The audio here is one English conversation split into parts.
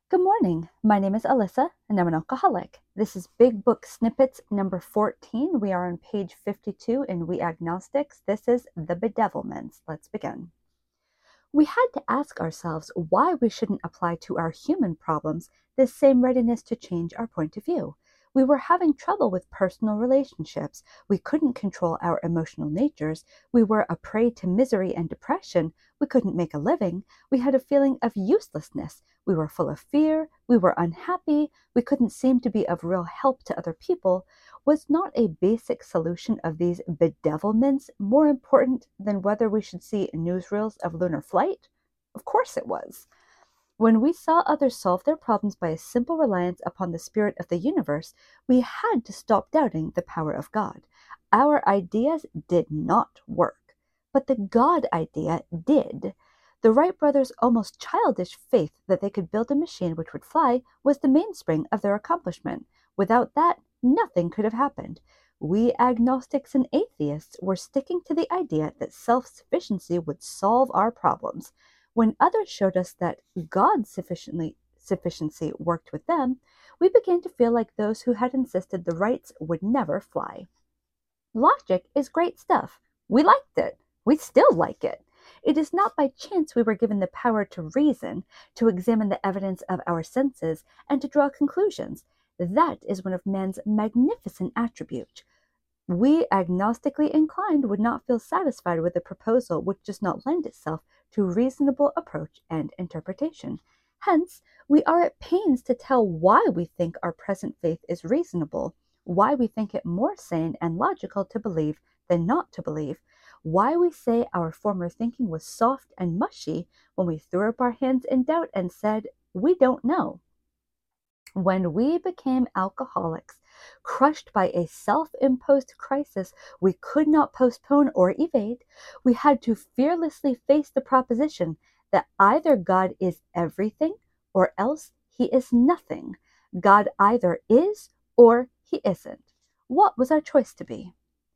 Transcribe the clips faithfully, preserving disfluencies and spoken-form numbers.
Good morning. My name is Alyssa, and I'm an alcoholic. This is Big Book Snippets number fourteen. We are on page fifty-two in We Agnostics. This is The Bedevilments. Let's begin. We had to ask ourselves why we shouldn't apply to our human problems this same readiness to change our point of view. We were having trouble with personal relationships. We couldn't control our emotional natures. We were a prey to misery and depression. We couldn't make a living. We had a feeling of uselessness. We were full of fear. We were unhappy. We couldn't seem to be of real help to other people. Was not a basic solution of these bedevilments more important than whether we should see newsreels of lunar flight? Of course it was. When we saw others solve their problems by a simple reliance upon the spirit of the universe, we had to stop doubting the power of God. Our ideas did not work, but the God idea did. The Wright brothers' almost childish faith that they could build a machine which would fly was the mainspring of their accomplishment. Without that, nothing could have happened. We agnostics and atheists were sticking to the idea that self-sufficiency would solve our problems. When others showed us that God's sufficiently sufficiency worked with them, we began to feel like those who had insisted the Wrights would never fly. Logic is great stuff. We liked it. We still like it. It is not by chance we were given the power to reason, to examine the evidence of our senses, and to draw conclusions. That is one of man's magnificent attributes. We agnostically inclined would not feel satisfied with a proposal which does not lend itself to reasonable approach and interpretation. Hence, we are at pains to tell why we think our present faith is reasonable, why we think it more sane and logical to believe than not to believe, why we say our former thinking was soft and mushy when we threw up our hands in doubt and said, "We don't know." When we became alcoholics, crushed by a self-imposed crisis we could not postpone or evade, we had to fearlessly face the proposition that either God is everything or else he is nothing. God either is or he isn't. What was our choice to be?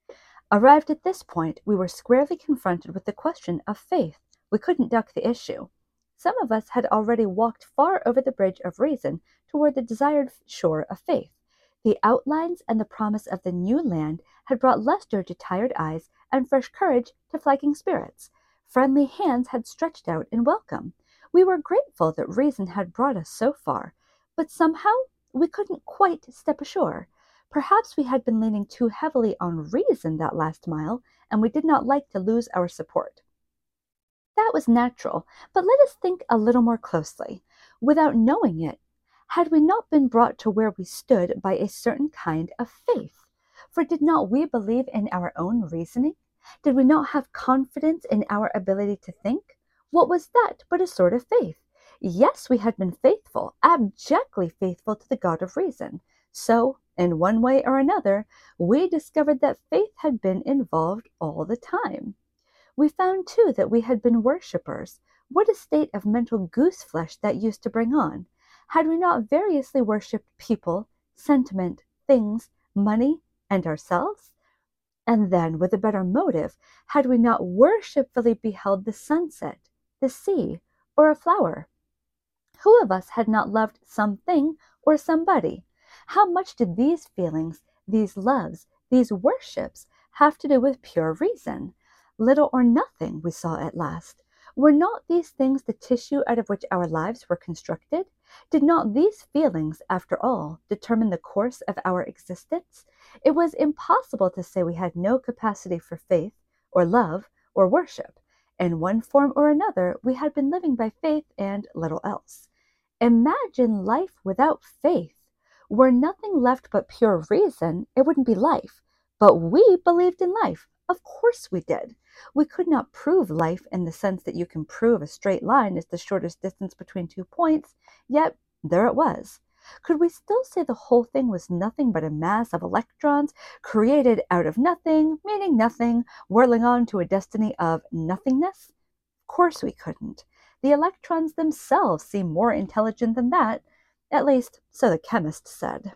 Arrived at this point, we were squarely confronted with the question of faith. We couldn't duck the issue. Some of us had already walked far over the bridge of reason toward the desired shore of faith. The outlines and the promise of the new land had brought luster to tired eyes and fresh courage to flagging spirits. Friendly hands had stretched out in welcome. We were grateful that reason had brought us so far, but somehow we couldn't quite step ashore. Perhaps we had been leaning too heavily on reason that last mile, and we did not like to lose our support. That was natural, but let us think a little more closely. Without knowing it, had we not been brought to where we stood by a certain kind of faith? For did not we believe in our own reasoning? Did we not have confidence in our ability to think? What was that but a sort of faith? Yes, we had been faithful, abjectly faithful to the God of reason. So, in one way or another, we discovered that faith had been involved all the time. We found, too, that we had been worshippers. What a state of mental goose-flesh that used to bring on! Had we not variously worshipped people, sentiment, things, money, and ourselves? And then, with a better motive, had we not worshipfully beheld the sunset, the sea, or a flower? Who of us had not loved something or somebody? How much did these feelings, these loves, these worships have to do with pure reason? Little or nothing, we saw at last. Were not these things the tissue out of which our lives were constructed? Did not these feelings, after all, determine the course of our existence? It was impossible to say we had no capacity for faith, or love, or worship. In one form or another, we had been living by faith and little else. Imagine life without faith. Were nothing left but pure reason, it wouldn't be life. But we believed in life. Of course we did. We could not prove life in the sense that you can prove a straight line is the shortest distance between two points, yet there it was. Could we still say the whole thing was nothing but a mass of electrons created out of nothing, meaning nothing, whirling on to a destiny of nothingness? Of course we couldn't. The electrons themselves seem more intelligent than that, at least so the chemist said.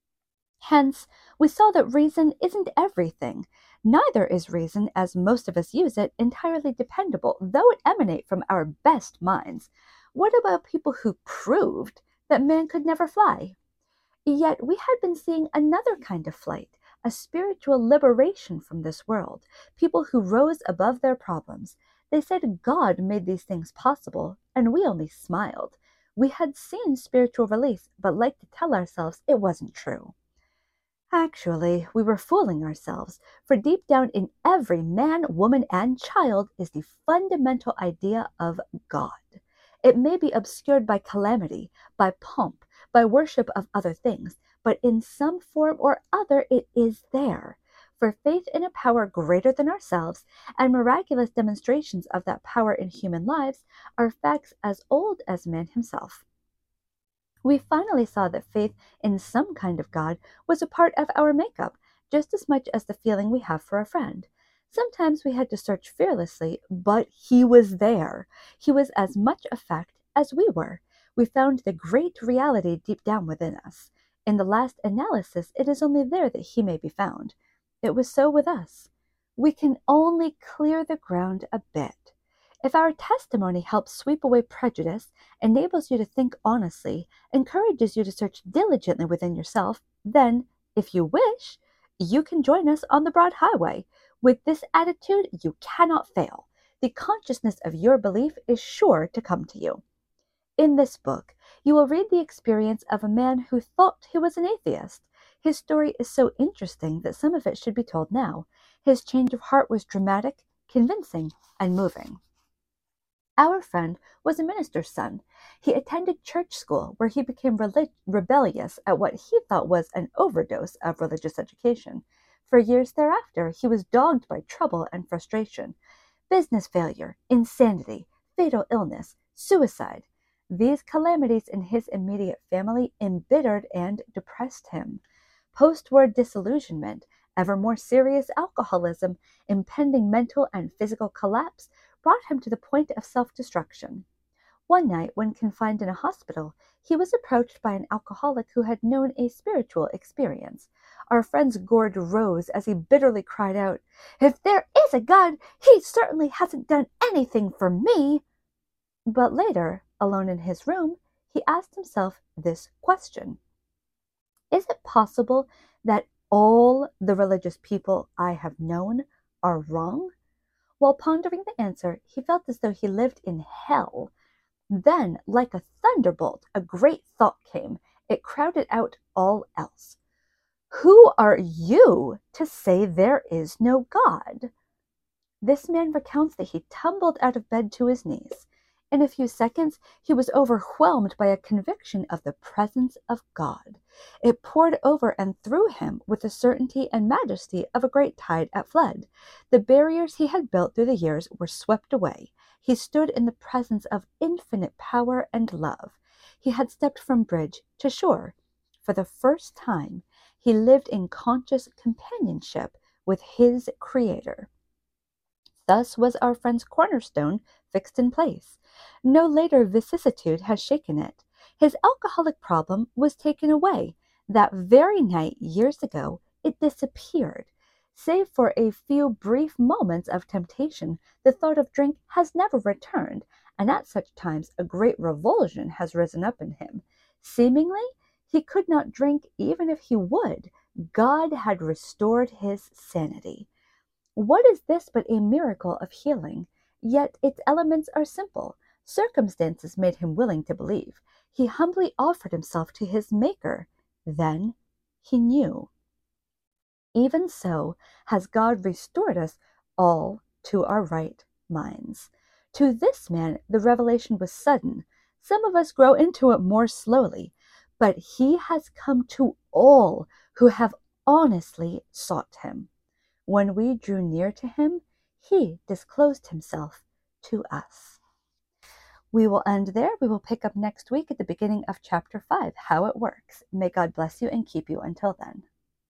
Hence, we saw that reason isn't everything. Neither is reason, as most of us use it, entirely dependable, though it emanate from our best minds. What about people who proved, that man could never fly. Yet we had been seeing another kind of flight, a spiritual liberation from this world, people who rose above their problems. They said God made these things possible, and we only smiled. We had seen spiritual release, but liked to tell ourselves it wasn't true. Actually, we were fooling ourselves, for deep down in every man, woman, and child is the fundamental idea of God. It may be obscured by calamity, by pomp, by worship of other things, but in some form or other it is there. For faith in a power greater than ourselves and miraculous demonstrations of that power in human lives are facts as old as man himself. We finally saw that faith in some kind of God was a part of our makeup, just as much as the feeling we have for a friend. Sometimes we had to search fearlessly, but he was there. He was as much a fact as we were. We found the great reality deep down within us. In the last analysis, it is only there that he may be found. It was so with us. We can only clear the ground a bit. If our testimony helps sweep away prejudice, enables you to think honestly, encourages you to search diligently within yourself, then, if you wish, you can join us on the broad highway. With this attitude, you cannot fail. The consciousness of your belief is sure to come to you. In this book, you will read the experience of a man who thought he was an atheist. His story is so interesting that some of it should be told now. His change of heart was dramatic, convincing, and moving. Our friend was a minister's son. He attended church school where he became relig- rebellious at what he thought was an overdose of religious education. For years thereafter, he was dogged by trouble and frustration. Business failure, insanity, fatal illness, suicide. These calamities in his immediate family embittered and depressed him. Post-war disillusionment, ever more serious alcoholism, impending mental and physical collapse brought him to the point of self-destruction. One night, when confined in a hospital, he was approached by an alcoholic who had known a spiritual experience. Our friend's gourd rose as he bitterly cried out, "If there is a God, he certainly hasn't done anything for me." But later, alone in his room, he asked himself this question: is it possible that all the religious people I have known are wrong? While pondering the answer, he felt as though he lived in hell. Then, like a thunderbolt, a great thought came. It crowded out all else. Who are you to say there is no God? This man recounts that he tumbled out of bed to his knees. In a few seconds, he was overwhelmed by a conviction of the presence of God. It poured over and through him with the certainty and majesty of a great tide at flood. The barriers he had built through the years were swept away. He stood in the presence of infinite power and love. He had stepped from bridge to shore. For the first time, he lived in conscious companionship with his Creator. Thus was our friend's cornerstone fixed in place. No later vicissitude has shaken it. His alcoholic problem was taken away. That very night, years ago, it disappeared. Save for a few brief moments of temptation, the thought of drink has never returned, and at such times a great revulsion has risen up in him. Seemingly, he could not drink even if he would. God had restored his sanity. What is this but a miracle of healing? Yet its elements are simple. Circumstances made him willing to believe. He humbly offered himself to his Maker. Then he knew. Even so has God restored us all to our right minds. To this man, the revelation was sudden. Some of us grow into it more slowly, but he has come to all who have honestly sought him. When we drew near to him, he disclosed himself to us. We will end there. We will pick up next week at the beginning of chapter five, how it works. May God bless you and keep you until then.